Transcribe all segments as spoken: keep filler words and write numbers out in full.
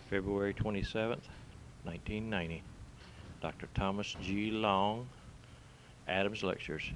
February twenty-seventh, nineteen ninety. Doctor Thomas G. Long, Adams Lectures.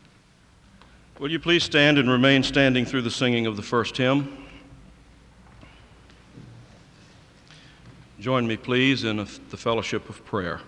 Will you please stand and remain standing through the singing of the first hymn? Join me, please, in the fellowship of prayer.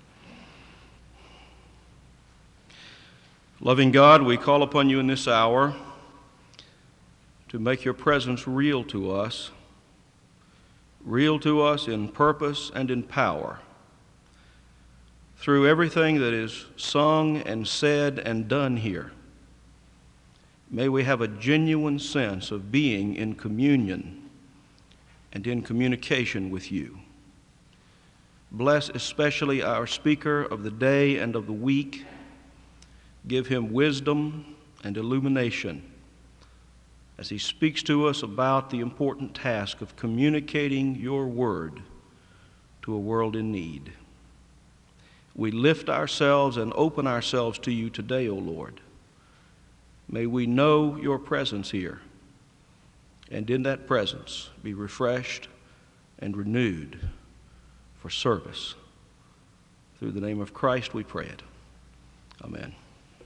Loving God, we call upon you in this hour to make your presence real to us, real to us in purpose and in power. Through everything that is sung and said and done here, may we have a genuine sense of being in communion and in communication with you. Bless especially our speaker of the day and of the week. Give him wisdom and illumination as he speaks to us about the important task of communicating your word to a world in need. We lift ourselves and open ourselves to you today, O Lord. May we know your presence here, and in that presence be refreshed and renewed for service. Through the name of Christ we pray it. Amen.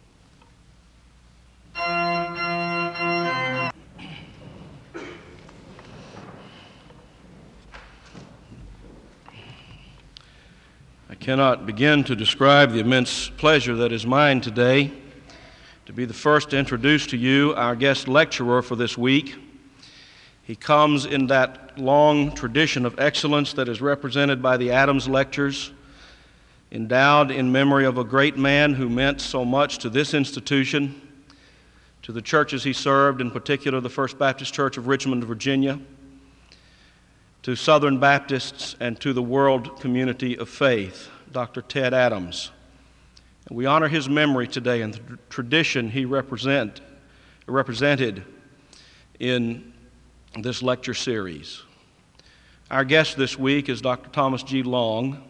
I cannot begin to describe the immense pleasure that is mine today to be the first to introduce to you our guest lecturer for this week. He comes in that long tradition of excellence that is represented by the Adams Lectures, endowed in memory of a great man who meant so much to this institution, to the churches he served, in particular the First Baptist Church of Richmond, Virginia, to Southern Baptists, and to the world community of faith, Doctor Ted Adams. And we honor his memory today and the tradition he represent, represented in this lecture series. Our guest this week is Doctor Thomas G. Long,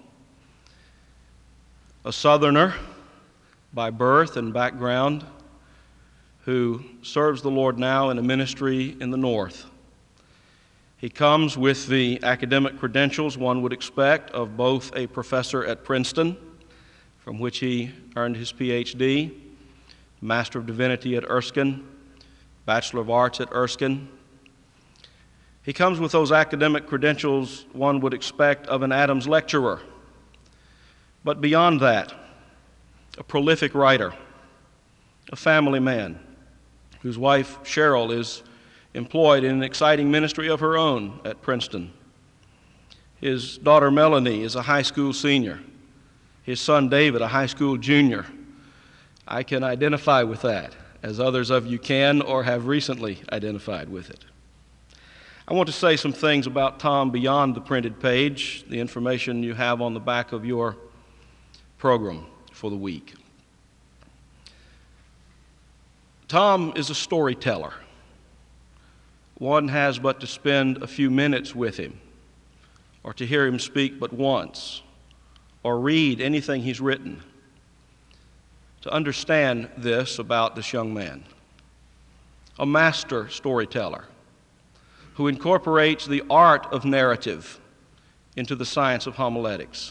a Southerner by birth and background who serves the Lord now in a ministry in the North. He comes with the academic credentials one would expect of both a professor at Princeton, from which he earned his P H D, Master of Divinity at Erskine, Bachelor of Arts at Erskine. He comes with those academic credentials one would expect of an Adams lecturer. But beyond that, a prolific writer, a family man, whose wife Cheryl is employed in an exciting ministry of her own at Princeton. His daughter Melanie is a high school senior. His son David, a high school junior. I can identify with that, as others of you can or have recently identified with it. I want to say some things about Tom beyond the printed page, the information you have on the back of your program for the week. Tom is a storyteller. One has but to spend a few minutes with him, or to hear him speak but once, or read anything he's written, to understand this about this young man. A master storyteller who incorporates the art of narrative into the science of homiletics.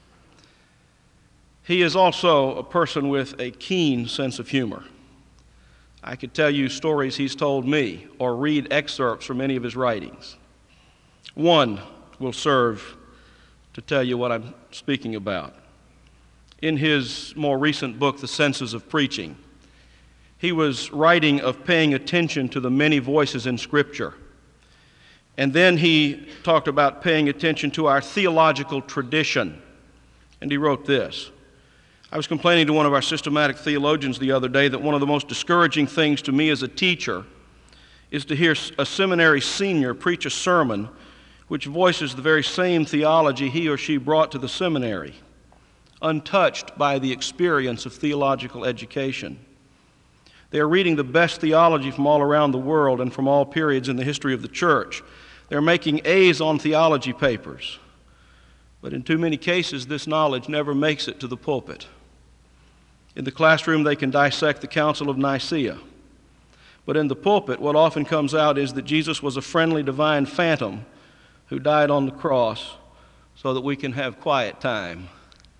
He is also a person with a keen sense of humor. I could tell you stories he's told me, or read excerpts from any of his writings. One will serve to tell you what I'm speaking about. In his more recent book, The Senses of Preaching, he was writing of paying attention to the many voices in Scripture. And then he talked about paying attention to our theological tradition. And he wrote this: I was complaining to one of our systematic theologians the other day that one of the most discouraging things to me as a teacher is to hear a seminary senior preach a sermon which voices the very same theology he or she brought to the seminary, untouched by the experience of theological education. They are reading the best theology from all around the world and from all periods in the history of the church. They're making A's on theology papers. But in too many cases, this knowledge never makes it to the pulpit. In the classroom, they can dissect the Council of Nicaea. But in the pulpit, what often comes out is that Jesus was a friendly divine phantom who died on the cross so that we can have quiet time.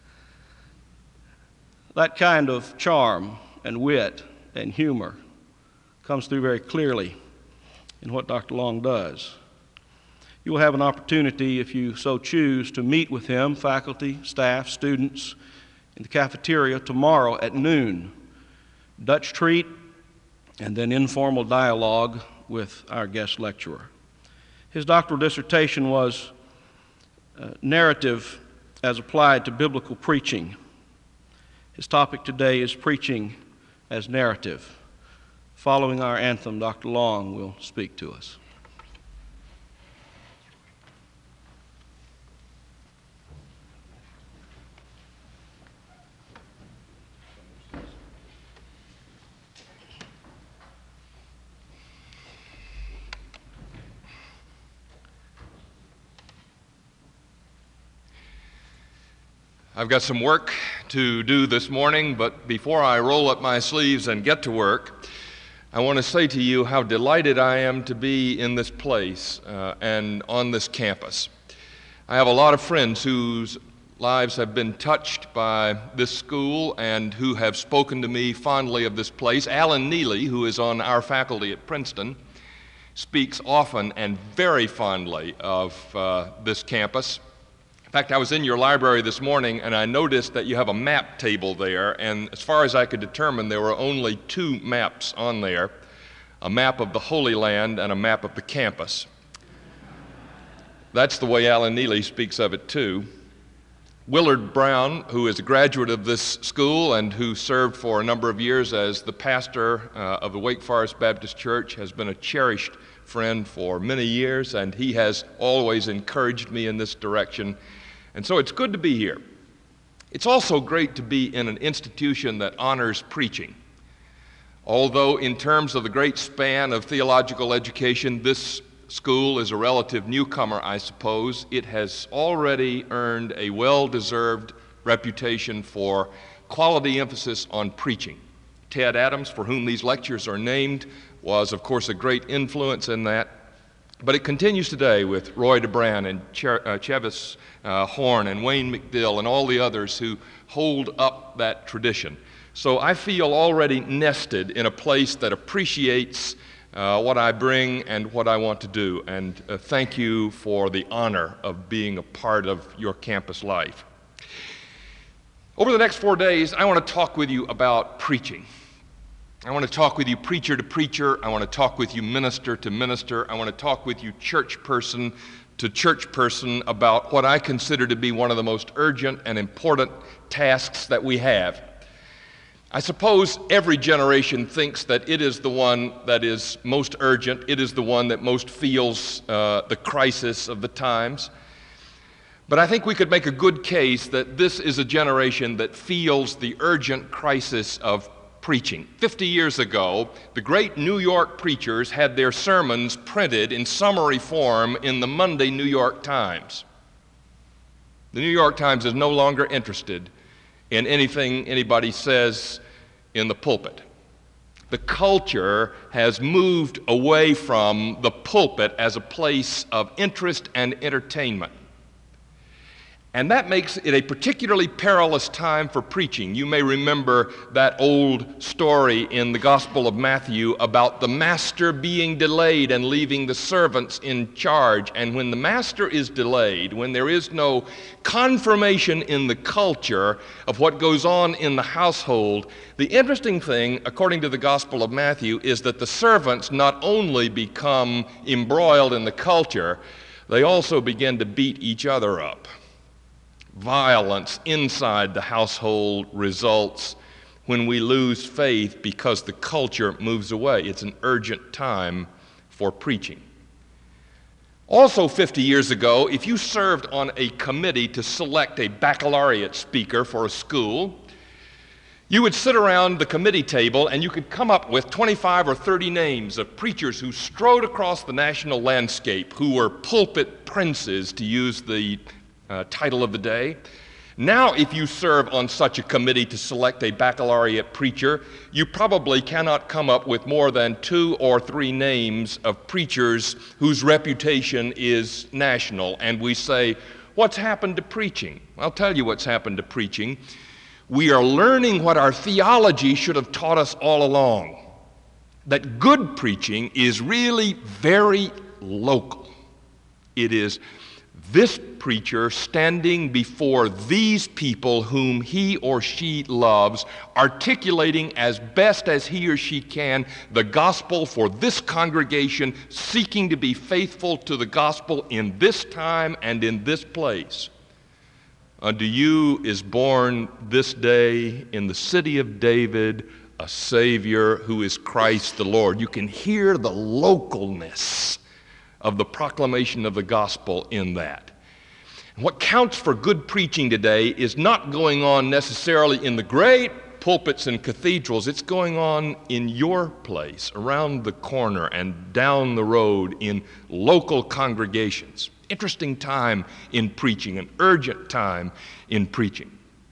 That kind of charm and wit and humor comes through very clearly in what Doctor Long does. You will have an opportunity, if you so choose, to meet with him, faculty, staff, students, in the cafeteria tomorrow at noon. Dutch treat, and then informal dialogue with our guest lecturer. His doctoral dissertation was uh, narrative as applied to biblical preaching. His topic today is preaching as narrative. Following our anthem, Doctor Long will speak to us. I've got some work to do this morning, but before I roll up my sleeves and get to work, I want to say to you how delighted I am to be in this place uh, and on this campus. I have a lot of friends whose lives have been touched by this school and who have spoken to me fondly of this place. Alan Neely, who is on our faculty at Princeton, speaks often and very fondly of uh, this campus. In fact, I was in your library this morning and I noticed that you have a map table there, and as far as I could determine, there were only two maps on there, a map of the Holy Land and a map of the campus. That's the way Alan Neely speaks of it too. Willard Brown, who is a graduate of this school and who served for a number of years as the pastor uh, of the Wake Forest Baptist Church, has been a cherished friend for many years, and he has always encouraged me in this direction. And so it's good to be here. It's also great to be in an institution that honors preaching. Although in terms of the great span of theological education, this school is a relative newcomer, I suppose, it has already earned a well-deserved reputation for quality emphasis on preaching. Ted Adams, for whom these lectures are named, was, of course, a great influence in that. But it continues today with Roy DeBran and Ch- uh, Chevis uh, Horn and Wayne McDill and all the others who hold up that tradition. So I feel already nested in a place that appreciates uh, what I bring and what I want to do. And uh, thank you for the honor of being a part of your campus life. Over the next four days, I want to talk with you about preaching. I want to talk with you preacher to preacher. I want to talk with you minister to minister. I want to talk with you church person to church person about what I consider to be one of the most urgent and important tasks that we have. I suppose every generation thinks that it is the one that is most urgent. It is the one that most feels uh, the crisis of the times. But I think we could make a good case that this is a generation that feels the urgent crisis of preaching. Fifty years ago, the great New York preachers had their sermons printed in summary form in the Monday New York Times. The New York Times is no longer interested in anything anybody says in the pulpit. The culture has moved away from the pulpit as a place of interest and entertainment. And that makes it a particularly perilous time for preaching. You may remember that old story in the Gospel of Matthew about the master being delayed and leaving the servants in charge. And when the master is delayed, when there is no confirmation in the culture of what goes on in the household, the interesting thing, according to the Gospel of Matthew, is that the servants not only become embroiled in the culture, they also begin to beat each other up. Violence inside the household results when we lose faith because the culture moves away. It's an urgent time for preaching. Also, fifty years ago, if you served on a committee to select a baccalaureate speaker for a school, you would sit around the committee table and you could come up with twenty-five or thirty names of preachers who strode across the national landscape, who were pulpit princes, to use the Uh, title of the day. Now, if you serve on such a committee to select a baccalaureate preacher, you probably cannot come up with more than two or three names of preachers whose reputation is national. And we say, what's happened to preaching? I'll tell you what's happened to preaching. We are learning what our theology should have taught us all along, that good preaching is really very local. It is this preacher standing before these people whom he or she loves, articulating as best as he or she can the gospel for this congregation, seeking to be faithful to the gospel in this time and in this place. Unto you is born this day in the city of David a Savior who is Christ the Lord. You can hear the localness of the proclamation of the gospel in that. And what counts for good preaching today is not going on necessarily in the great pulpits and cathedrals. It's going on in your place, around the corner and down the road in local congregations. Interesting time in preaching, an urgent time in preaching.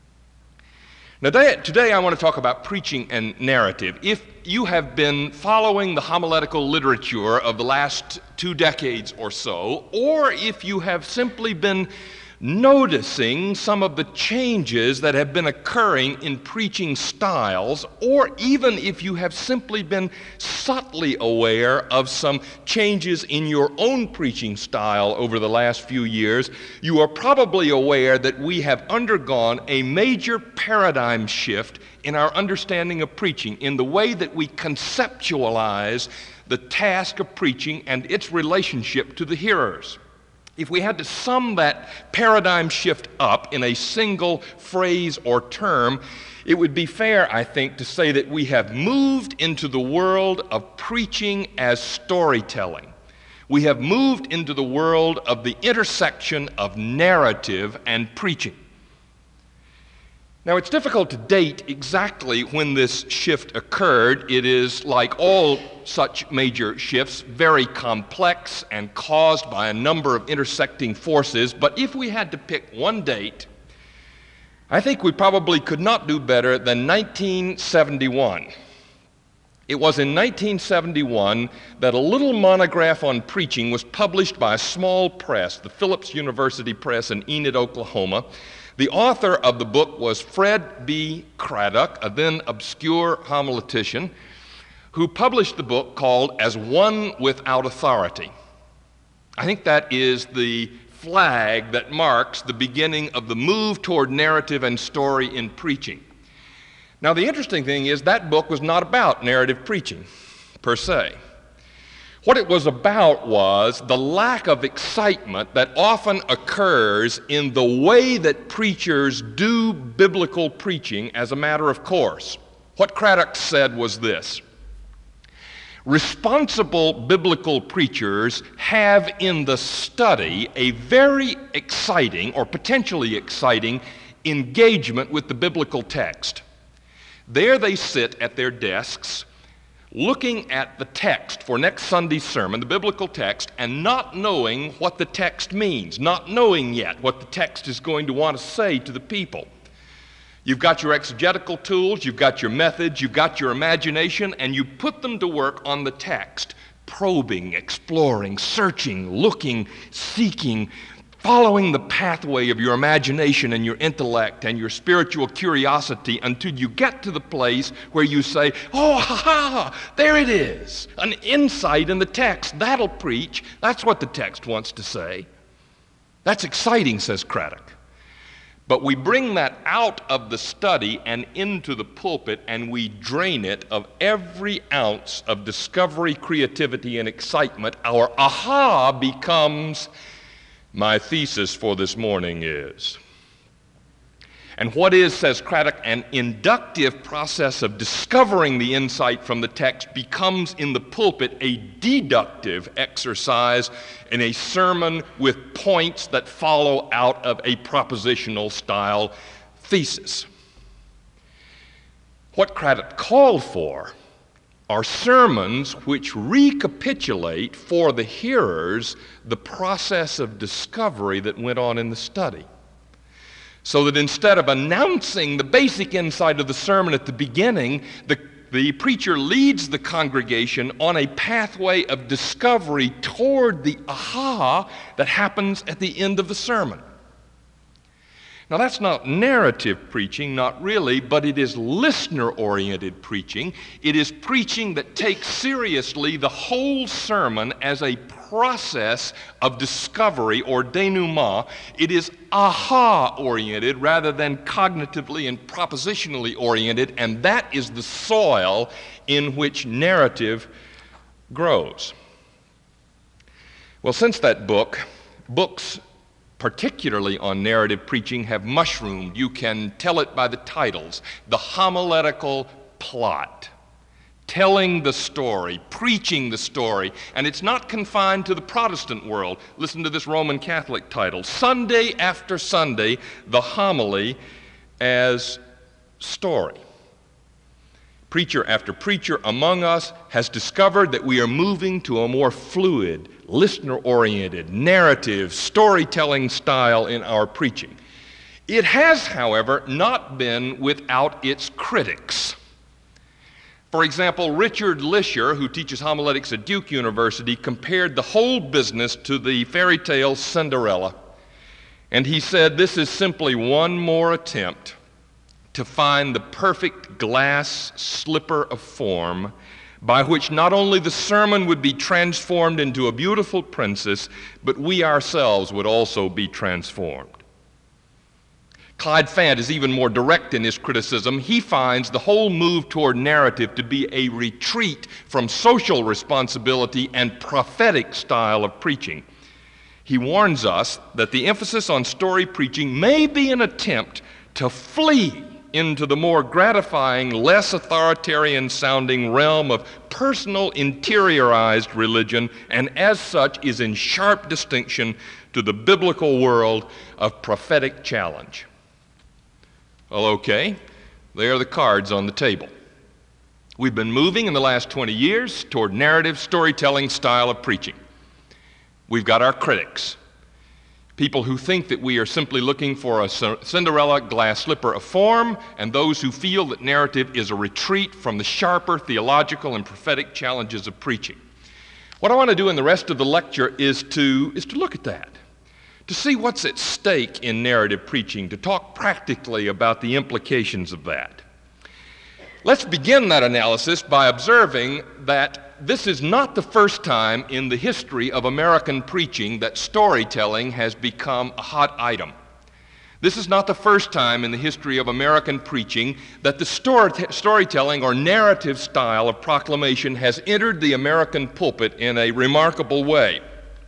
Now, today I want to talk about preaching and narrative. If you have been following the homiletical literature of the last two decades or so, or if you have simply been noticing some of the changes that have been occurring in preaching styles, or even if you have simply been subtly aware of some changes in your own preaching style over the last few years, you are probably aware that we have undergone a major paradigm shift in our understanding of preaching, in the way that we conceptualize the task of preaching and its relationship to the hearers. If we had to sum that paradigm shift up in a single phrase or term, it would be fair, I think, to say that we have moved into the world of preaching as storytelling. We have moved into the world of the intersection of narrative and preaching. Now, it's difficult to date exactly when this shift occurred. It is, like all such major shifts, very complex and caused by a number of intersecting forces. But if we had to pick one date, I think we probably could not do better than nineteen seventy-one. It was in nineteen seventy-one that a little monograph on preaching was published by a small press, the Phillips University Press in Enid, Oklahoma. The author of the book was Fred B. Craddock, a then obscure homiletician, who published the book called As One Without Authority. I think that is the flag that marks the beginning of the move toward narrative and story in preaching. Now, the interesting thing is that book was not about narrative preaching, per se. What it was about was the lack of excitement that often occurs in the way that preachers do biblical preaching as a matter of course. What Craddock said was this: responsible biblical preachers have in the study a very exciting, or potentially exciting, engagement with the biblical text. There they sit at their desks, looking at the text for next Sunday's sermon, the biblical text, and not knowing what the text means, not knowing yet what the text is going to want to say to the people. You've got your exegetical tools, you've got your methods, you've got your imagination, and you put them to work on the text, probing, exploring, searching, looking, seeking, following the pathway of your imagination and your intellect and your spiritual curiosity until you get to the place where you say, oh, ha, ha, there it is, an insight in the text. That'll preach. That's what the text wants to say. That's exciting, says Craddock. But we bring that out of the study and into the pulpit, and we drain it of every ounce of discovery, creativity, and excitement. Our aha becomes, my thesis for this morning is. And what is, says Craddock, an inductive process of discovering the insight from the text becomes in the pulpit a deductive exercise in a sermon with points that follow out of a propositional style thesis. What Craddock called for are sermons which recapitulate for the hearers the process of discovery that went on in the study. So that instead of announcing the basic insight of the sermon at the beginning, the, the preacher leads the congregation on a pathway of discovery toward the aha that happens at the end of the sermon. Now, that's not narrative preaching, not really, but it is listener-oriented preaching. It is preaching that takes seriously the whole sermon as a process of discovery or denouement. It is aha-oriented rather than cognitively and propositionally oriented, and that is the soil in which narrative grows. Well, since that book, books particularly on narrative preaching have mushroomed. You can tell it by the titles. The homiletical plot, telling the story, preaching the story, and it's not confined to the Protestant world. Listen to this Roman Catholic title, Sunday after Sunday, the homily as story. Preacher after preacher among us has discovered that we are moving to a more fluid, listener-oriented, narrative, storytelling style in our preaching. It has, however, not been without its critics. For example, Richard Lisher, who teaches homiletics at Duke University, compared the whole business to the fairy tale Cinderella. And he said, this is simply one more attempt to find the perfect glass slipper of form by which not only the sermon would be transformed into a beautiful princess, but we ourselves would also be transformed. Clyde Fant is even more direct in his criticism. He finds the whole move toward narrative to be a retreat from social responsibility and prophetic style of preaching. He warns us that the emphasis on story preaching may be an attempt to flee into the more gratifying, less authoritarian-sounding realm of personal, interiorized religion, and as such is in sharp distinction to the biblical world of prophetic challenge. Well, okay, there are the cards on the table. We've been moving in the last twenty years toward narrative storytelling style of preaching. We've got our critics, people who think that we are simply looking for a Cinderella glass slipper of form, and those who feel that narrative is a retreat from the sharper theological and prophetic challenges of preaching. What I want to do in the rest of the lecture is to, is to look at that, to see what's at stake in narrative preaching, to talk practically about the implications of that. Let's begin that analysis by observing that this is not the first time in the history of American preaching that storytelling has become a hot item. This is not the first time in the history of American preaching that the story storytelling or narrative style of proclamation has entered the American pulpit in a remarkable way.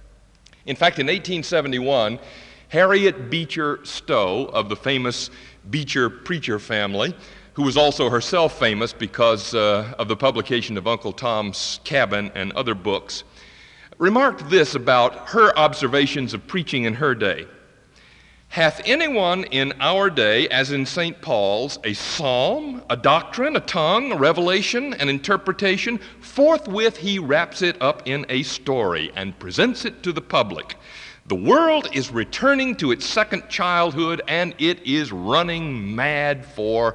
In fact, in eighteen seventy-one, Harriet Beecher Stowe of the famous Beecher preacher family, who was also herself famous because uh, of the publication of Uncle Tom's Cabin and other books, remarked this about her observations of preaching in her day. Hath anyone in our day, as in Saint Paul's, a psalm, a doctrine, a tongue, a revelation, an interpretation? Forthwith he wraps it up in a story and presents it to the public. The world is returning to its second childhood, and it is running mad for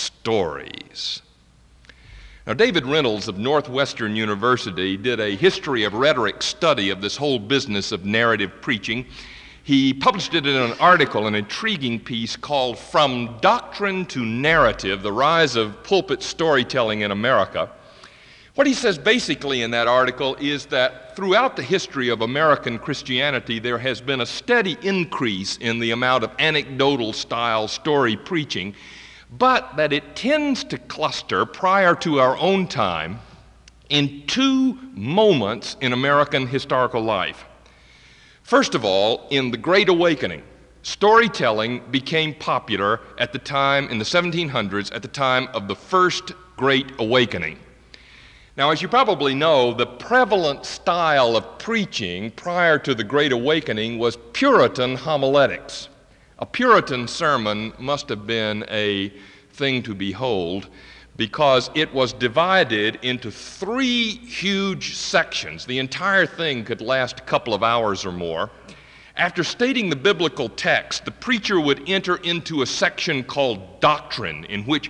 stories. Now, David Reynolds of Northwestern University did a history of rhetoric study of this whole business of narrative preaching. He published it in an article, an intriguing piece called From Doctrine to Narrative, The Rise of Pulpit Storytelling in America. What he says basically in that article is that throughout the history of American Christianity, there has been a steady increase in the amount of anecdotal style story preaching, but that it tends to cluster prior to our own time in two moments in American historical life. First of all, in the Great Awakening, storytelling became popular at the time, in the seventeen hundreds, at the time of the First Great Awakening. Now, as you probably know, the prevalent style of preaching prior to the Great Awakening was Puritan homiletics. A Puritan sermon must have been a thing to behold because it was divided into three huge sections. The entire thing could last a couple of hours or more. After stating the biblical text, the preacher would enter into a section called doctrine, in which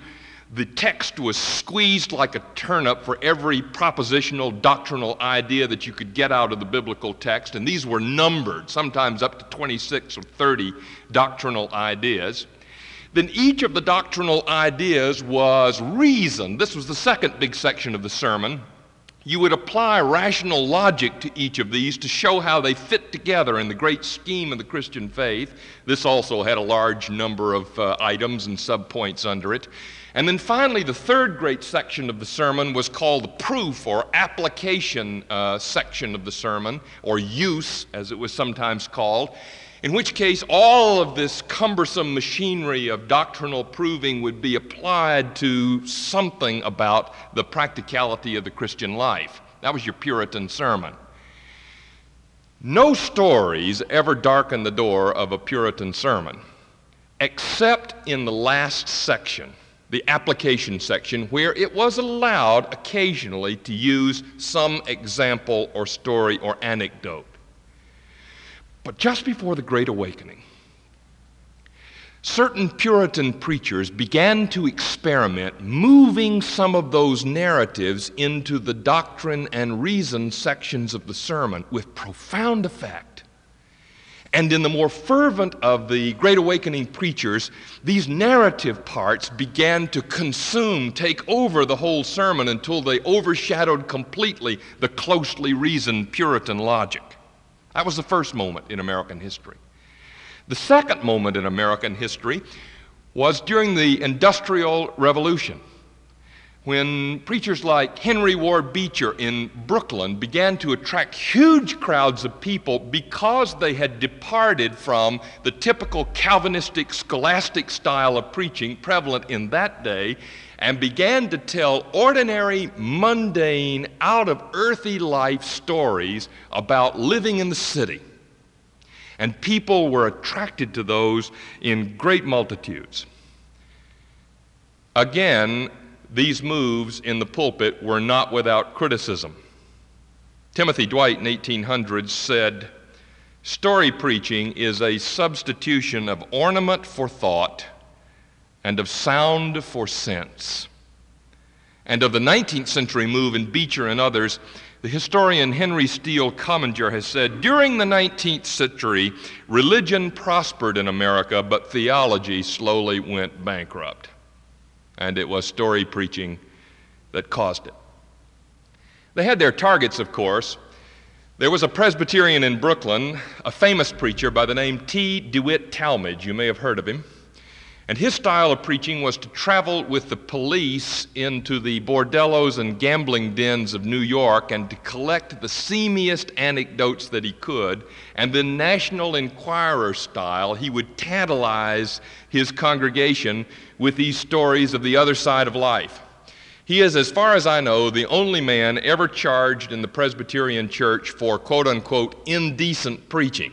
The text was squeezed like a turnip for every propositional, doctrinal idea that you could get out of the biblical text, and these were numbered, sometimes up to twenty-six or thirty doctrinal ideas. Then each of the doctrinal ideas was reasoned. This was the second big section of the sermon. You would apply rational logic to each of these to show how they fit together in the great scheme of the Christian faith. This also had a large number of uh, items and subpoints under it. And then finally, the third great section of the sermon was called the proof or application uh, section of the sermon, or use, as it was sometimes called, in which case all of this cumbersome machinery of doctrinal proving would be applied to something about the practicality of the Christian life. That was your Puritan sermon. No stories ever darken the door of a Puritan sermon, except in the last section, the application section, where it was allowed occasionally to use some example or story or anecdote. But just before the Great Awakening, certain Puritan preachers began to experiment moving some of those narratives into the doctrine and reason sections of the sermon with profound effect. And in the more fervent of the Great Awakening preachers, these narrative parts began to consume, take over the whole sermon until they overshadowed completely the closely reasoned Puritan logic. That was the first moment in American history. The second moment in American history was during the Industrial Revolution, when preachers like Henry Ward Beecher in Brooklyn began to attract huge crowds of people because they had departed from the typical Calvinistic scholastic style of preaching prevalent in that day and began to tell ordinary, mundane, out-of-earthy life stories about living in the city. And people were attracted to those in great multitudes. Again, these moves in the pulpit were not without criticism. Timothy Dwight in eighteen hundred said, "Story preaching is a substitution of ornament for thought and of sound for sense." And of the nineteenth century move in Beecher and others, the historian Henry Steele Commager has said, "During the nineteenth century, religion prospered in America, but theology slowly went bankrupt." And it was story preaching that caused it. They had their targets, of course. There was a Presbyterian in Brooklyn, a famous preacher by the name T. DeWitt Talmage. You may have heard of him. And his style of preaching was to travel with the police into the bordellos and gambling dens of New York and to collect the seamiest anecdotes that he could, and then National Enquirer style, he would tantalize his congregation with these stories of the other side of life. He is, as far as I know, the only man ever charged in the Presbyterian Church for quote-unquote indecent preaching.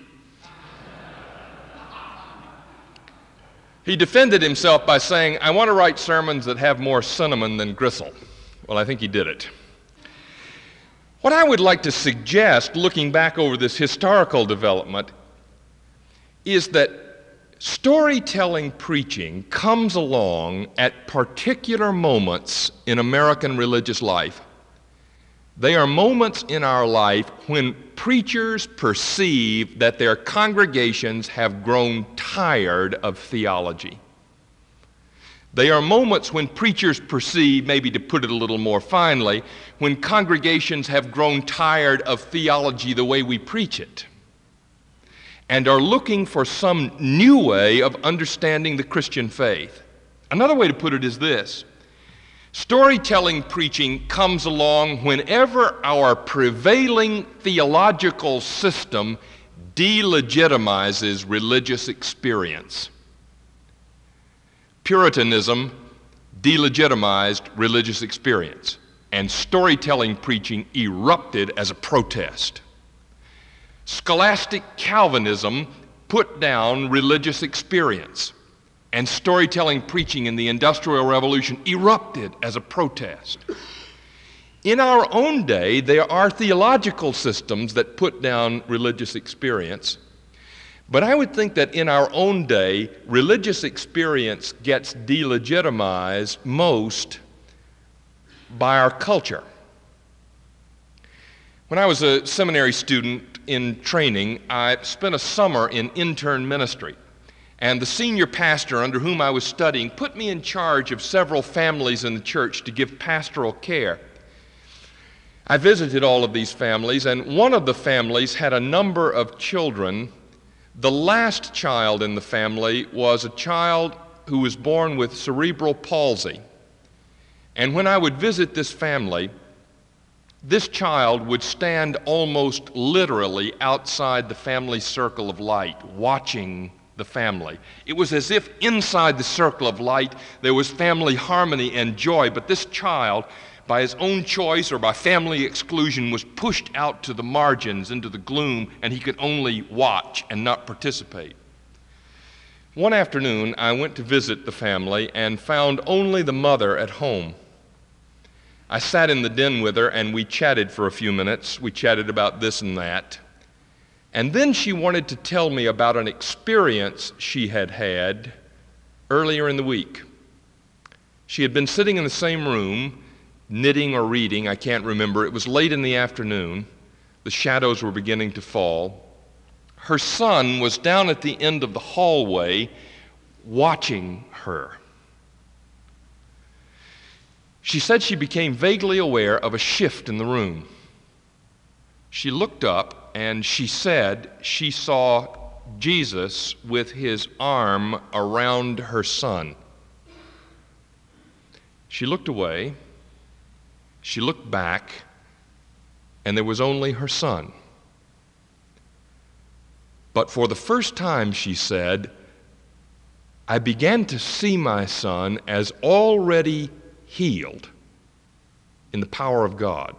He defended himself by saying, "I want to write sermons that have more cinnamon than gristle." Well, I think he did it. What I would like to suggest, looking back over this historical development, is that storytelling preaching comes along at particular moments in American religious life. They are moments in our life when preachers perceive that their congregations have grown tired of theology. They are moments when preachers perceive, maybe to put it a little more finely, when congregations have grown tired of theology the way we preach it and are looking for some new way of understanding the Christian faith. Another way to put it is this: storytelling preaching comes along whenever our prevailing theological system delegitimizes religious experience. Puritanism delegitimized religious experience, and storytelling preaching erupted as a protest. Scholastic Calvinism put down religious experience, and storytelling preaching in the Industrial Revolution erupted as a protest. In our own day, there are theological systems that put down religious experience, But I would think that in our own day, religious experience gets delegitimized most by our culture. When I was a seminary student in training, I spent a summer in intern ministry. And the senior pastor under whom I was studying put me in charge of several families in the church to give pastoral care. I visited all of these families, and one of the families had a number of children. The last child in the family was a child who was born with cerebral palsy. And when I would visit this family, this child would stand almost literally outside the family circle of light, watching the family. It was as if inside the circle of light there was family harmony and joy, but this child, by his own choice or by family exclusion, was pushed out to the margins, into the gloom, and he could only watch and not participate. One afternoon, I went to visit the family and found only the mother at home. I sat in the den with her, and we chatted for a few minutes. We chatted about this and that. And then she wanted to tell me about an experience she had had earlier in the week. She had been sitting in the same room, knitting or reading, I can't remember. It was late in the afternoon. The shadows were beginning to fall. Her son was down at the end of the hallway watching her. She said she became vaguely aware of a shift in the room. She looked up and she said she saw Jesus with his arm around her son. She looked away. She looked back, and there was only her son. But for the first time, she said, I began to see my son as already healed in the power of God.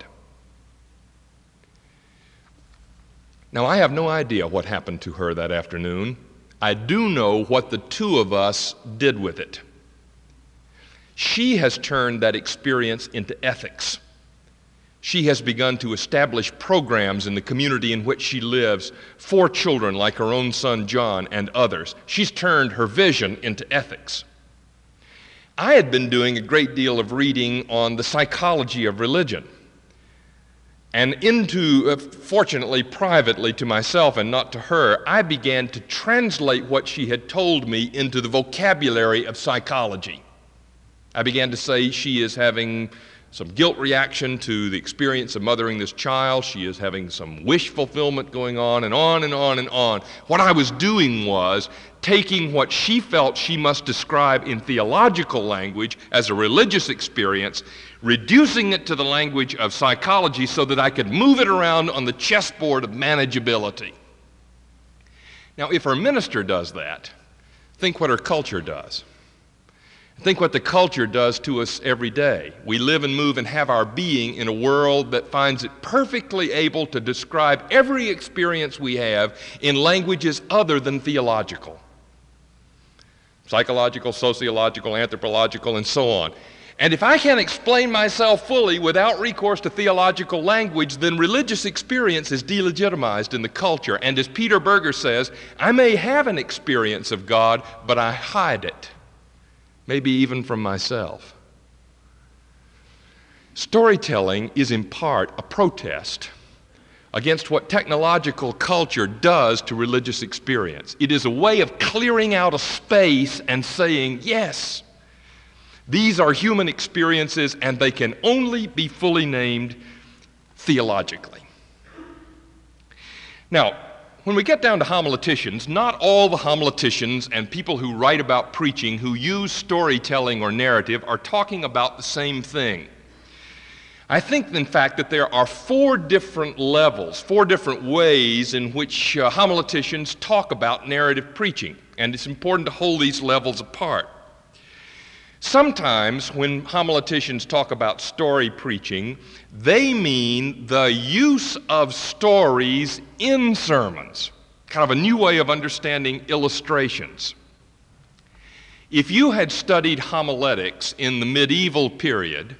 Now, I have no idea what happened to her that afternoon. I do know what the two of us did with it. She has turned that experience into ethics. She has begun to establish programs in the community in which she lives for children like her own son John and others. She's turned her vision into ethics. I had been doing a great deal of reading on the psychology of religion. And into, uh, fortunately, privately to myself and not to her, I began to translate what she had told me into the vocabulary of psychology. I began to say she is having some guilt reaction to the experience of mothering this child. She is having some wish fulfillment going on, and on and on and on. What I was doing was taking what she felt she must describe in theological language as a religious experience, reducing it to the language of psychology so that I could move it around on the chessboard of manageability. Now, if her minister does that, think what her culture does. Think what the culture does to us every day. We live and move and have our being in a world that finds it perfectly able to describe every experience we have in languages other than theological. Psychological, sociological, anthropological, and so on. And if I can't explain myself fully without recourse to theological language, then religious experience is delegitimized in the culture. And as Peter Berger says, I may have an experience of God, but I hide it. Maybe even from myself. Storytelling is in part a protest against what technological culture does to religious experience. It is a way of clearing out a space and saying, yes, these are human experiences and they can only be fully named theologically. Now, when we get down to homileticians, not all the homileticians and people who write about preaching who use storytelling or narrative are talking about the same thing. I think, in fact, that there are four different levels, four different ways in which uh, homileticians talk about narrative preaching, and it's important to hold these levels apart. Sometimes when homileticians talk about story preaching, they mean the use of stories in sermons, kind of a new way of understanding illustrations. If you had studied homiletics in the medieval period,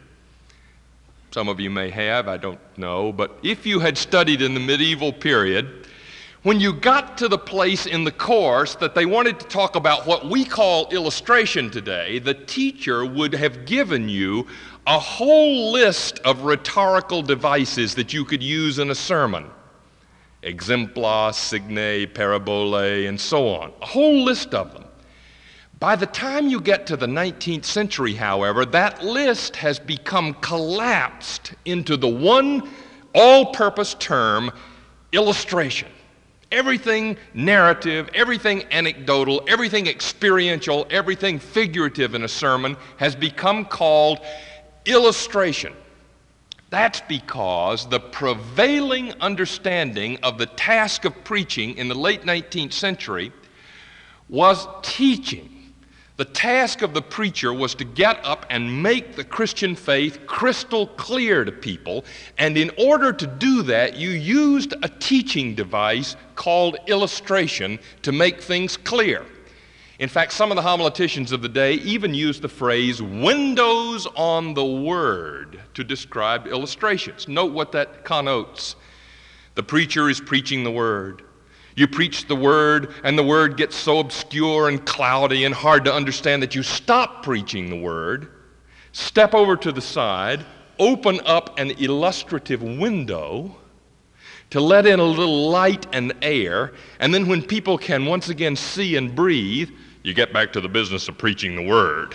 some of you may have, I don't know, but if you had studied in the medieval period, When you got to the place in the course that they wanted to talk about what we call illustration today, the teacher would have given you a whole list of rhetorical devices that you could use in a sermon. Exempla, signe, parabole, and so on. A whole list of them. By the time you get to the nineteenth century, however, that list has become collapsed into the one all-purpose term, illustration. Everything narrative, everything anecdotal, everything experiential, everything figurative in a sermon has become called illustration. That's because the prevailing understanding of the task of preaching in the late nineteenth century was teaching. The task of the preacher was to get up and make the Christian faith crystal clear to people, and in order to do that, you used a teaching device called illustration to make things clear. In fact, some of the homileticians of the day even used the phrase windows on the word to describe illustrations. Note what that connotes. The preacher is preaching the word. You preach the word, and the word gets so obscure and cloudy and hard to understand that you stop preaching the word, step over to the side, open up an illustrative window to let in a little light and air, and then when people can once again see and breathe, you get back to the business of preaching the word.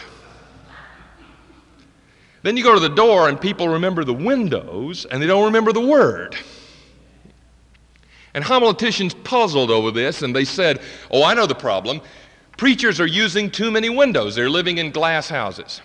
Then you go to the door, and people remember the windows, and they don't remember the word. And homileticians puzzled over this, and they said, oh, I know the problem. Preachers are using too many windows. They're living in glass houses.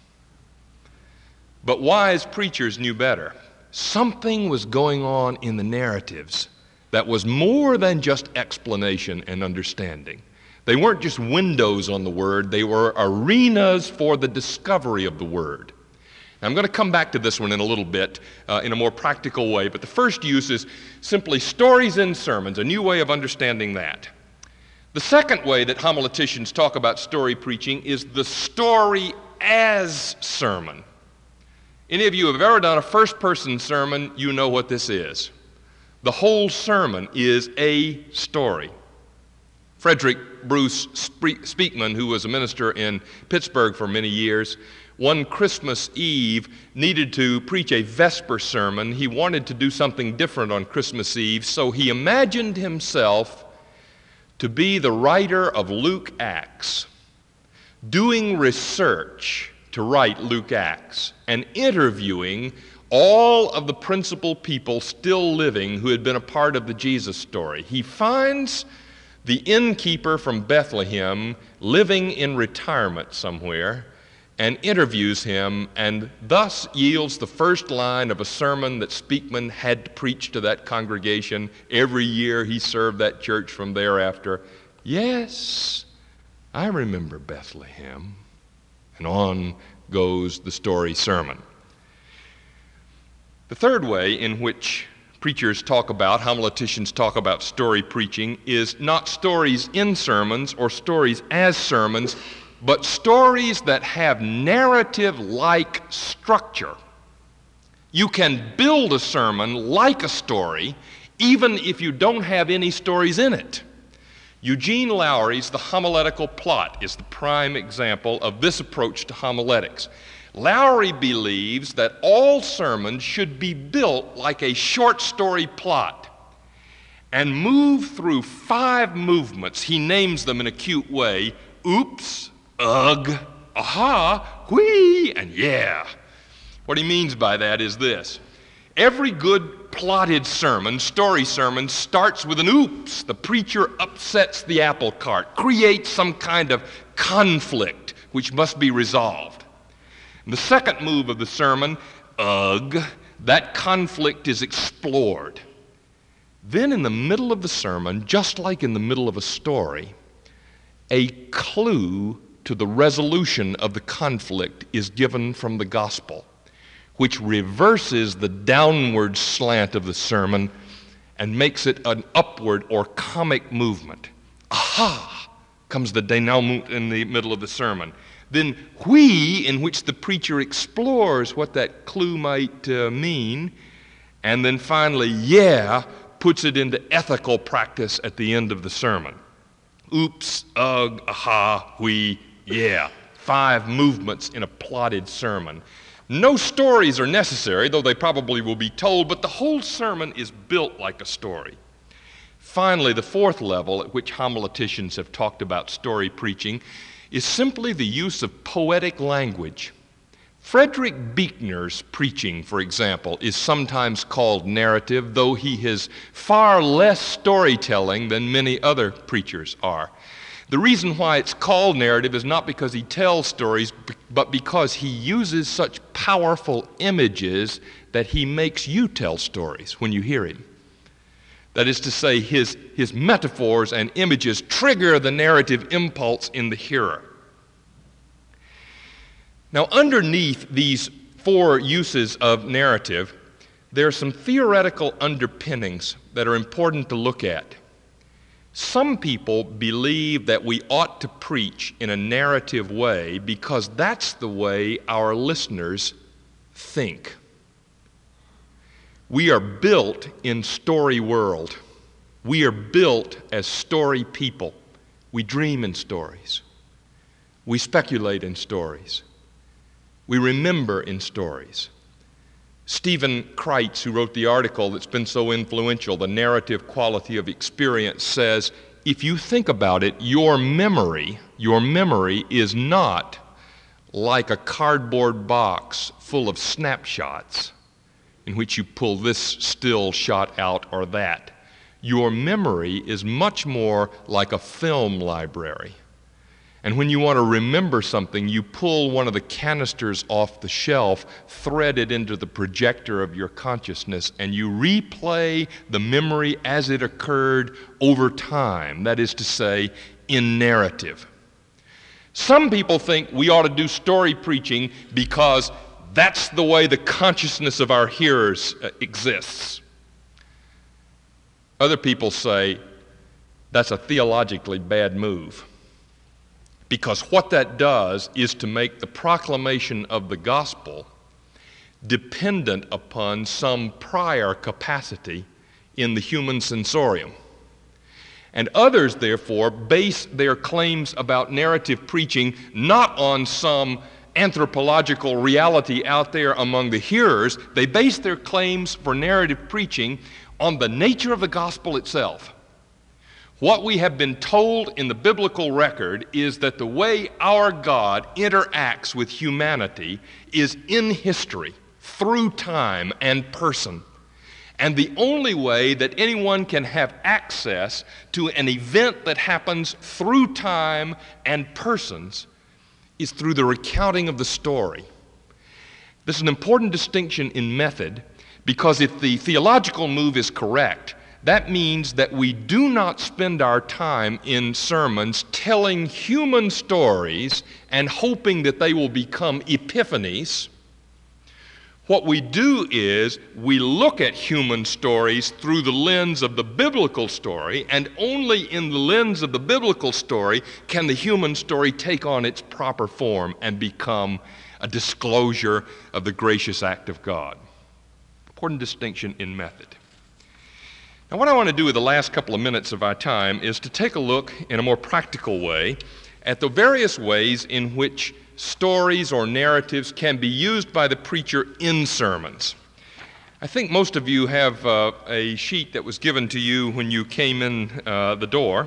But wise preachers knew better. Something was going on in the narratives that was more than just explanation and understanding. They weren't just windows on the word. They were arenas for the discovery of the word. I'm going to come back to this one in a little bit uh, in a more practical way, but the first use is simply stories in sermons, a new way of understanding that. The second way that homileticians talk about story preaching is the story as sermon. Any of you who have ever done a first-person sermon, you know what this is. The whole sermon is a story. Frederick Bruce Speakman, who was a minister in Pittsburgh for many years, one Christmas Eve needed to preach a Vesper sermon. He wanted to do something different on Christmas Eve, so he imagined himself to be the writer of Luke Acts, doing research to write Luke Acts, and interviewing all of the principal people still living who had been a part of the Jesus story. He finds the innkeeper from Bethlehem living in retirement somewhere, and interviews him, and thus yields the first line of a sermon that Speakman had to preach to that congregation. Every year he served that church from thereafter. Yes, I remember Bethlehem. And on goes the story sermon. The third way in which preachers talk about, homileticians talk about story preaching is not stories in sermons or stories as sermons, but stories that have narrative-like structure. You can build a sermon like a story, even if you don't have any stories in it. Eugene Lowry's The Homiletical Plot is the prime example of this approach to homiletics. Lowry believes that all sermons should be built like a short story plot and move through five movements. He names them in a cute way: oops, ugh, aha, whee, and yeah. What he means by that is this: every good plotted sermon, story sermon, starts with an oops. The preacher upsets the apple cart, creates some kind of conflict which must be resolved. And the second move of the sermon, ugh, that conflict is explored. Then in the middle of the sermon, just like in the middle of a story, a clue to the resolution of the conflict is given from the gospel, which reverses the downward slant of the sermon and makes it an upward or comic movement. Aha! Comes the denouement in the middle of the sermon. Then whee, in which the preacher explores what that clue might uh, mean. And then finally, yeah, puts it into ethical practice at the end of the sermon. Oops, ugh, aha, we, yeah. Five movements in a plotted sermon. No stories are necessary, though they probably will be told, but the whole sermon is built like a story. Finally, the fourth level at which homileticians have talked about story preaching is simply the use of poetic language. Frederick Buechner's preaching, for example, is sometimes called narrative, though he is far less storytelling than many other preachers are. The reason why it's called narrative is not because he tells stories, but because he uses such powerful images that he makes you tell stories when you hear him. That is to say, his, his metaphors and images trigger the narrative impulse in the hearer. Now, underneath these four uses of narrative, there are some theoretical underpinnings that are important to look at. Some people believe that we ought to preach in a narrative way because that's the way our listeners think. We are built in story world. We are built as story people. We dream in stories. We speculate in stories. We remember in stories. Stephen Kreitz, who wrote the article that's been so influential, The Narrative Quality of Experience, says, if you think about it, your memory, your memory is not like a cardboard box full of snapshots in which you pull this still shot out or that. Your memory is much more like a film library. And when you want to remember something, you pull one of the canisters off the shelf, thread it into the projector of your consciousness, and you replay the memory as it occurred over time, that is to say, in narrative. Some people think we ought to do story preaching because that's the way the consciousness of our hearers uh, exists. Other people say that's a theologically bad move. Because what that does is to make the proclamation of the gospel dependent upon some prior capacity in the human sensorium. And others, therefore, base their claims about narrative preaching not on some anthropological reality out there among the hearers. They base their claims for narrative preaching on the nature of the gospel itself. What we have been told in the biblical record is that the way our God interacts with humanity is in history, through time and person. And the only way that anyone can have access to an event that happens through time and persons is through the recounting of the story. This is an important distinction in method, because if the theological move is correct, that means that we do not spend our time in sermons telling human stories and hoping that they will become epiphanies. What we do is we look at human stories through the lens of the biblical story, and only in the lens of the biblical story can the human story take on its proper form and become a disclosure of the gracious act of God. Important distinction in method. Now, what I want to do with the last couple of minutes of our time is to take a look in a more practical way at the various ways in which stories or narratives can be used by the preacher in sermons. I think most of you have uh, a sheet that was given to you when you came in uh, the door.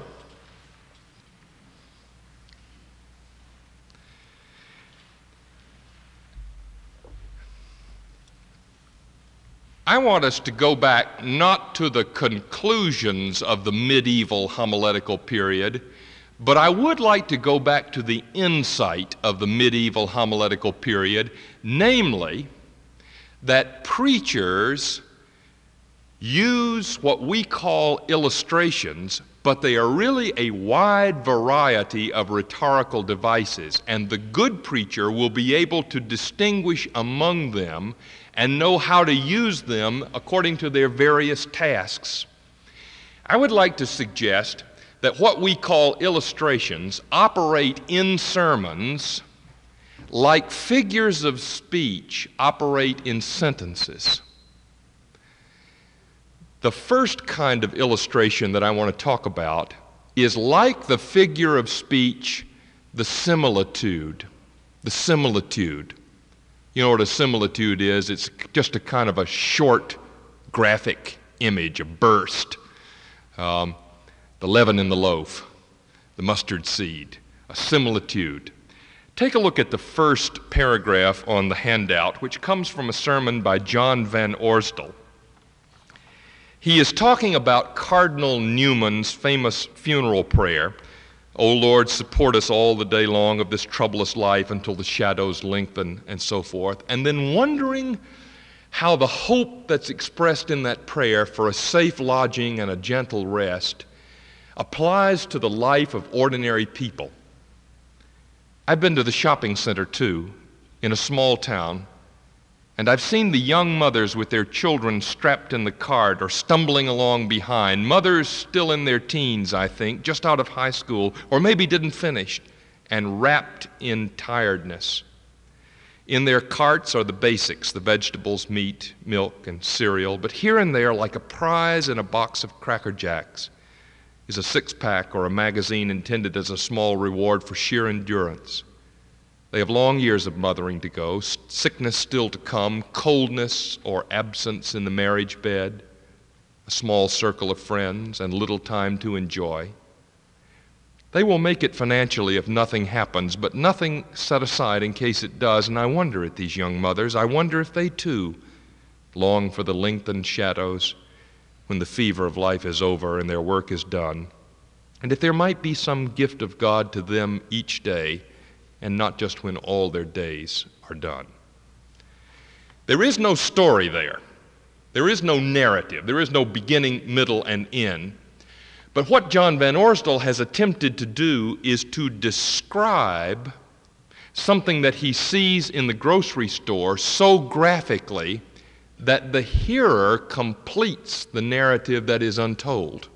I want us to go back not to the conclusions of the medieval homiletical period, but I would like to go back to the insight of the medieval homiletical period, namely that preachers use what we call illustrations, but they are really a wide variety of rhetorical devices, and the good preacher will be able to distinguish among them and know how to use them according to their various tasks. I would like to suggest that what we call illustrations operate in sermons like figures of speech operate in sentences. The first kind of illustration that I want to talk about is like the figure of speech, the similitude. The similitude. You know what a similitude is? It's just a kind of a short graphic image, a burst. Um, the leaven in the loaf, the mustard seed, a similitude. Take a look at the first paragraph on the handout, which comes from a sermon by John Van Orsdel. He is talking about Cardinal Newman's famous funeral prayer, "O Lord, support us all the day long of this troublous life until the shadows lengthen," and so forth, and then wondering how the hope that's expressed in that prayer for a safe lodging and a gentle rest applies to the life of ordinary people. I've been to the shopping center, too, in a small town, and I've seen the young mothers with their children strapped in the cart or stumbling along behind, mothers still in their teens, I think, just out of high school, or maybe didn't finish, and wrapped in tiredness. In their carts are the basics, the vegetables, meat, milk, and cereal, but here and there, like a prize in a box of Cracker Jacks, is a six-pack or a magazine intended as a small reward for sheer endurance. They have long years of mothering to go, sickness still to come, coldness or absence in the marriage bed, a small circle of friends, and little time to enjoy. They will make it financially if nothing happens, but nothing set aside in case it does, and I wonder at these young mothers. I wonder if they, too, long for the lengthened shadows when the fever of life is over and their work is done, and if there might be some gift of God to them each day, and not just when all their days are done. There is no story there. There is no narrative. There is no beginning, middle, and end. But what John Van Orsdel has attempted to do is to describe something that he sees in the grocery store so graphically that the hearer completes the narrative that is untold.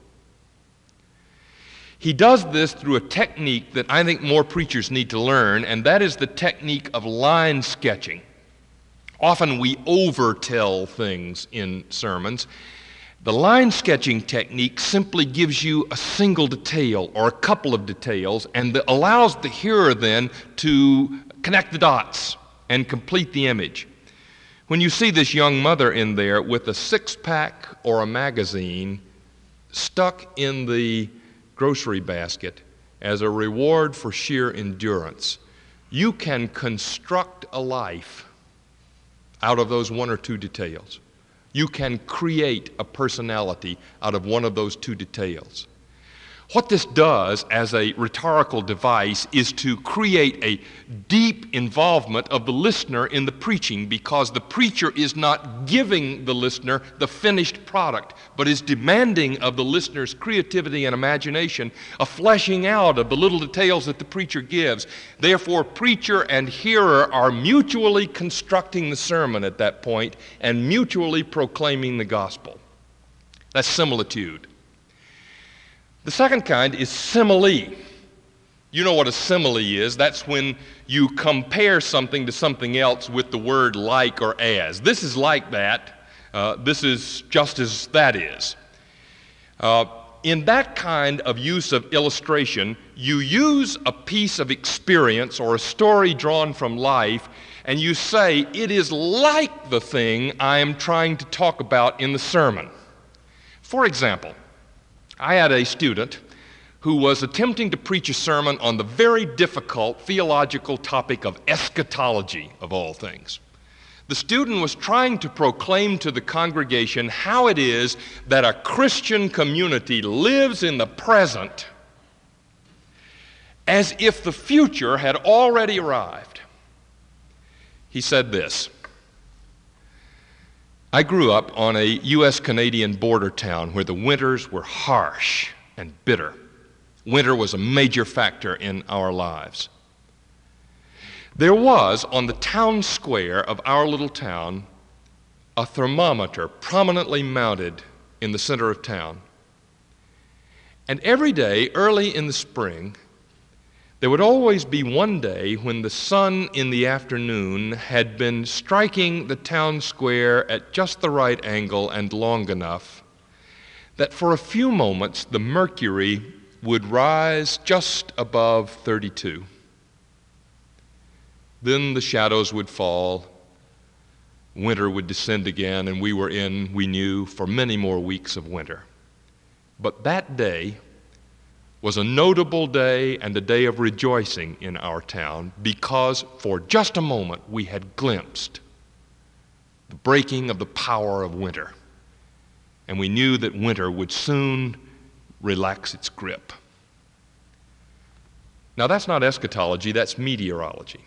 He does this through a technique that I think more preachers need to learn, and that is the technique of line sketching. Often we overtell things in sermons. The line sketching technique simply gives you a single detail or a couple of details and allows the hearer then to connect the dots and complete the image. When you see this young mother in there with a six-pack or a magazine stuck in the grocery basket as a reward for sheer endurance, you can construct a life out of those one or two details. You can create a personality out of one of those two details. What this does as a rhetorical device is to create a deep involvement of the listener in the preaching, because the preacher is not giving the listener the finished product, but is demanding of the listener's creativity and imagination a fleshing out of the little details that the preacher gives. Therefore, preacher and hearer are mutually constructing the sermon at that point and mutually proclaiming the gospel. That's similitude. The second kind is simile. You know what a simile is. That's when you compare something to something else with the word like or as. This is like that. Uh, this is just as that is. Uh, in that kind of use of illustration, you use a piece of experience or a story drawn from life, and you say, it is like the thing I am trying to talk about in the sermon. For example, I had a student who was attempting to preach a sermon on the very difficult theological topic of eschatology, of all things. The student was trying to proclaim to the congregation how it is that a Christian community lives in the present as if the future had already arrived. He said this: I grew up on a U S Canadian border town where the winters were harsh and bitter. Winter was a major factor in our lives. There was, on the town square of our little town, a thermometer prominently mounted in the center of town. And every day, early in the spring, there would always be one day when the sun in the afternoon had been striking the town square at just the right angle and long enough that for a few moments the mercury would rise just above thirty-two. Then the shadows would fall, winter would descend again, and we were in, we knew, for many more weeks of winter. But that day was a notable day and a day of rejoicing in our town because for just a moment we had glimpsed the breaking of the power of winter. And we knew that winter would soon relax its grip. Now that's not eschatology, that's meteorology.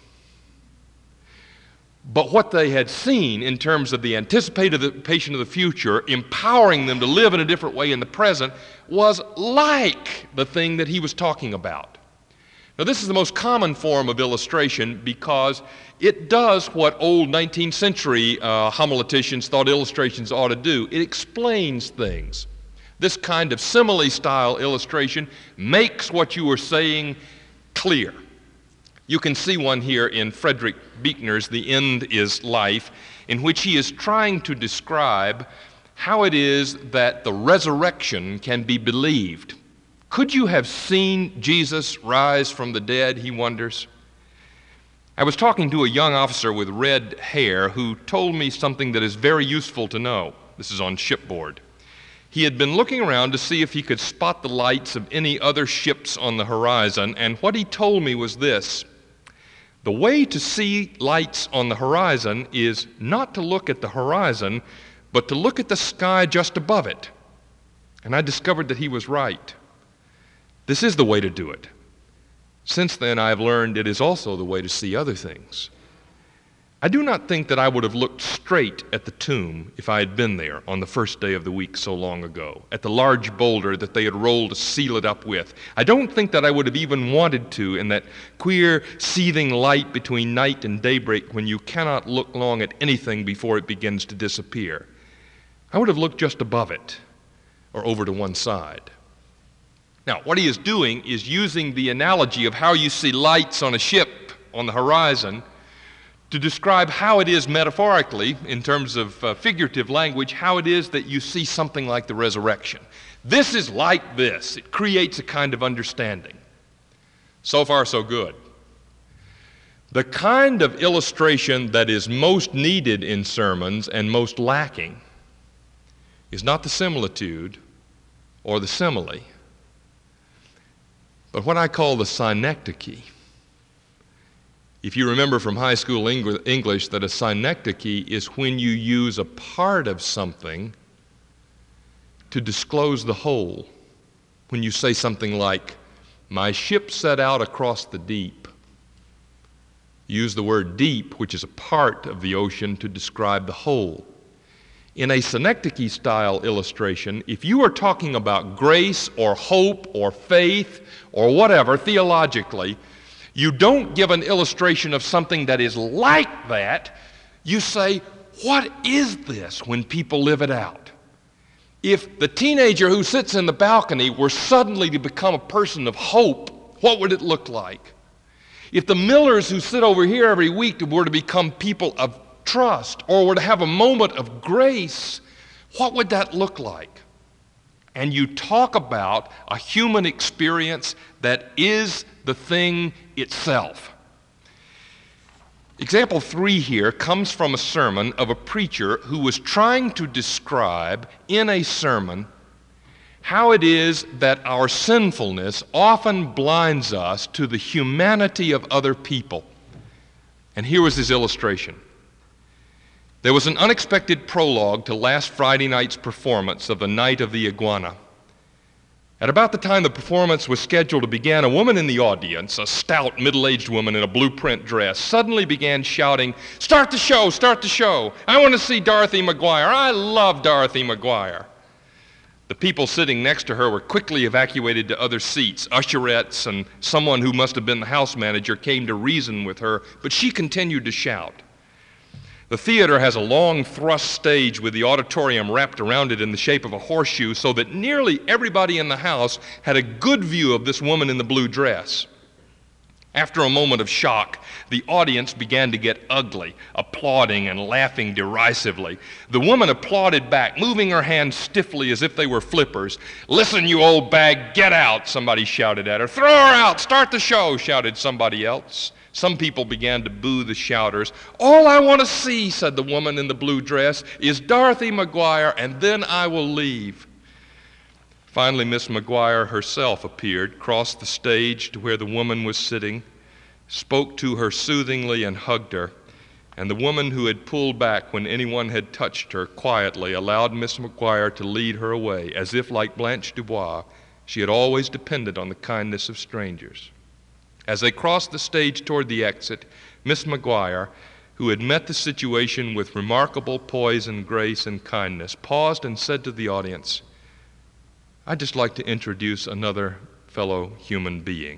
But what they had seen in terms of the anticipation of the future, empowering them to live in a different way in the present, was like the thing that he was talking about. Now, this is the most common form of illustration because it does what old nineteenth century uh, homileticians thought illustrations ought to do. It explains things. This kind of simile-style illustration makes what you are saying clear. You can see one here in Frederick Buechner's The End is Life, in which he is trying to describe how it is that the resurrection can be believed. Could you have seen Jesus rise from the dead, he wonders. I was talking to a young officer with red hair who told me something that is very useful to know. This is on shipboard. He had been looking around to see if he could spot the lights of any other ships on the horizon, and what he told me was this: the way to see lights on the horizon is not to look at the horizon, but to look at the sky just above it. And I discovered that he was right. This is the way to do it. Since then, I have learned it is also the way to see other things. I do not think that I would have looked straight at the tomb if I had been there on the first day of the week so long ago, at the large boulder that they had rolled to seal it up with. I don't think that I would have even wanted to in that queer, seething light between night and daybreak when you cannot look long at anything before it begins to disappear. I would have looked just above it or over to one side. Now, what he is doing is using the analogy of how you see lights on a ship on the horizon to describe how it is metaphorically, in terms of uh, figurative language, how it is that you see something like the resurrection. This is like this. It creates a kind of understanding. So far, so good. The kind of illustration that is most needed in sermons and most lacking is not the similitude or the simile, but what I call the synecdoche. If you remember from high school English that a synecdoche is when you use a part of something to disclose the whole. When you say something like, "My ship set out across the deep," use the word deep, which is a part of the ocean, to describe the whole. In a synecdoche-style illustration, if you are talking about grace or hope or faith or whatever theologically, you don't give an illustration of something that is like that. You say, what is this when people live it out? If the teenager who sits in the balcony were suddenly to become a person of hope, what would it look like? If the millers who sit over here every week were to become people of trust or were to have a moment of grace, what would that look like? And you talk about a human experience that is the thing itself. Example three here comes from a sermon of a preacher who was trying to describe in a sermon how it is that our sinfulness often blinds us to the humanity of other people. And here was his illustration. There was an unexpected prologue to last Friday night's performance of The Night of the Iguana. At about the time the performance was scheduled to begin, a woman in the audience, a stout, middle-aged woman in a blue print dress, suddenly began shouting, "Start the show, start the show. I want to see Dorothy McGuire. I love Dorothy McGuire." The people sitting next to her were quickly evacuated to other seats. Usherettes and someone who must have been the house manager came to reason with her, but she continued to shout. The theater has a long thrust stage with the auditorium wrapped around it in the shape of a horseshoe so that nearly everybody in the house had a good view of this woman in the blue dress. After a moment of shock, the audience began to get ugly, applauding and laughing derisively. The woman applauded back, moving her hands stiffly as if they were flippers. "Listen, you old bag, get out," somebody shouted at her. "Throw her out, start the show," shouted somebody else. Some people began to boo the shouters. "All I want to see," said the woman in the blue dress, "is Dorothy McGuire, and then I will leave." Finally, Miss McGuire herself appeared, crossed the stage to where the woman was sitting, spoke to her soothingly and hugged her, and the woman who had pulled back when anyone had touched her quietly allowed Miss McGuire to lead her away, as if, like Blanche Dubois, she had always depended on the kindness of strangers. As they crossed the stage toward the exit, Miss McGuire, who had met the situation with remarkable poise and grace and kindness, paused and said to the audience, "I'd just like to introduce another fellow human being."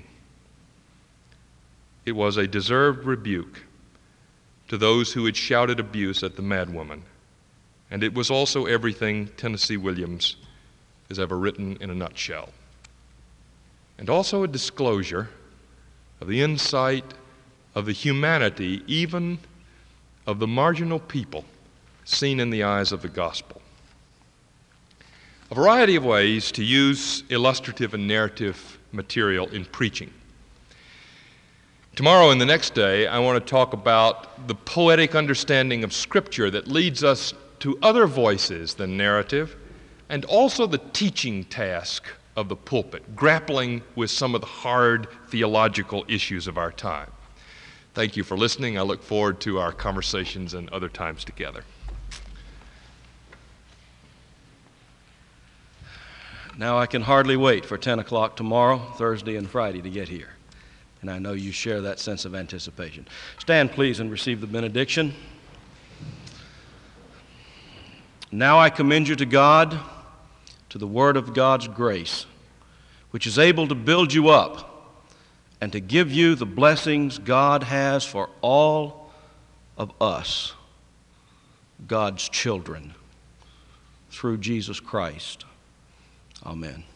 It was a deserved rebuke to those who had shouted abuse at the madwoman, and it was also everything Tennessee Williams has ever written in a nutshell, and also a disclosure of the insight of the humanity, even of the marginal people, seen in the eyes of the gospel. A variety of ways to use illustrative and narrative material in preaching. Tomorrow and the next day, I want to talk about the poetic understanding of Scripture that leads us to other voices than narrative, and also the teaching task of the pulpit, grappling with some of the hard theological issues of our time. Thank you for listening. I look forward to our conversations and other times together. Now I can hardly wait for ten o'clock tomorrow, Thursday and Friday to get here. And I know you share that sense of anticipation. Stand, please, and receive the benediction. Now I commend you to God, to the word of God's grace, which is able to build you up and to give you the blessings God has for all of us, God's children, through Jesus Christ. Amen.